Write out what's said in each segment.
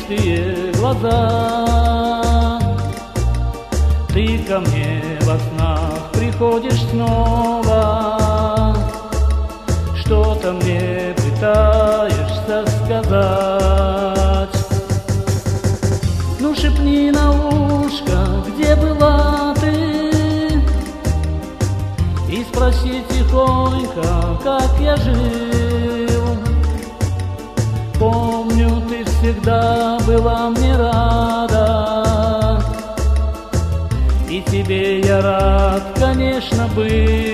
искристые глаза. Ты ко мне во снах приходишь снова, что-то мне пытаешься сказать. Ну шепни на ушко, где была ты, и спроси тихонько, как я жил. Помню, ты всегда была мне рада, и тебе я рад, конечно, был.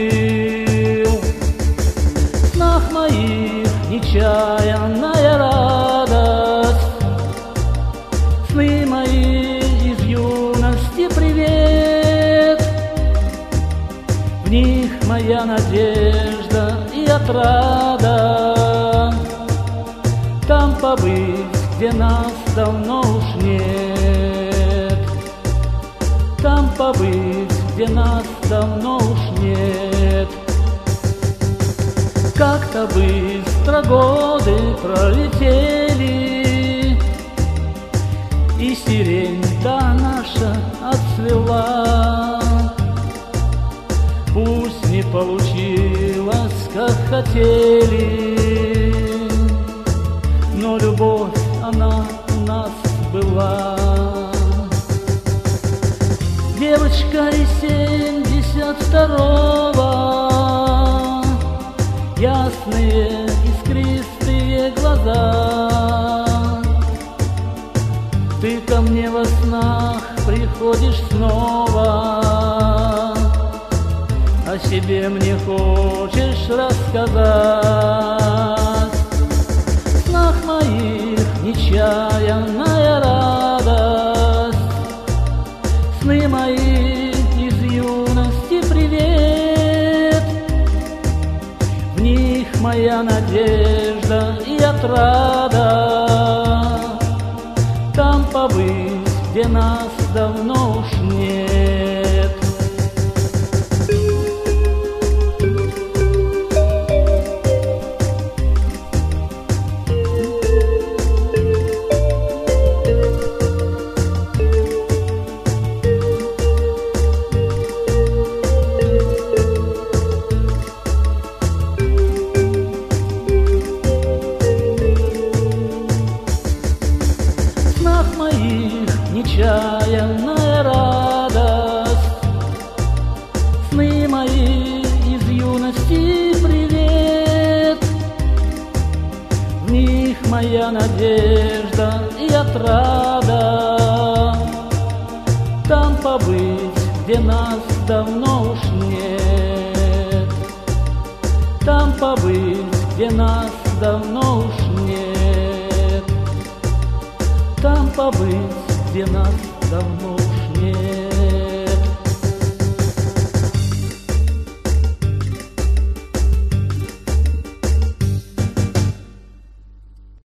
В снах моих нечаянная радость, сны мои из юности привет. В них моя надежда и отрада, там побыть, где нас давно уж нет. Там побыть, где нас давно уж нет. Как-то быстро годы пролетели, и сирень-то наша отцвела. Пусть не получилось, как хотели, но любовь, она у нас была. Девочка из 72-го, ясные искристые глаза. Ты ко мне во снах приходишь снова, о себе мне хочешь рассказать. В снах моих нечаянная радость, сны мои из юности привет. В них моя надежда и отрада, там побыть, где нас давно уж нет. Нечаянная радость, сны мои из юности привет. В них моя надежда и отрада, там побыть, где нас давно уж нет. Там побыть, где нас давно уж нет. Там побыть, где нас давно уж нет.